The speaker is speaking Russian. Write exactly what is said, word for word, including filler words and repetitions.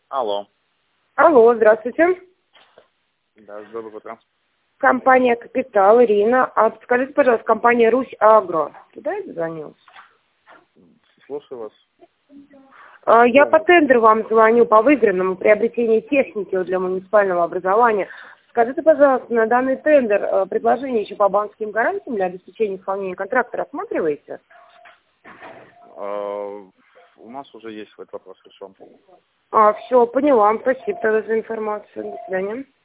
Алло. Алло, здравствуйте. Да, доброе утро. Компания «Капитал», Ирина. А подскажите, пожалуйста, компания «Русь Агро». Туда я дозвонилась? Слушаю вас. А, Я по тендеру вам звоню по выигранному приобретению техники для муниципального образования. Скажите, пожалуйста, на данный тендер э, предложение еще по банковским гарантиям для обеспечения исполнения контракта рассматриваете? А, У нас уже есть этот вопрос решен. А, все, поняла. Спасибо тогда за информацию. До свидания.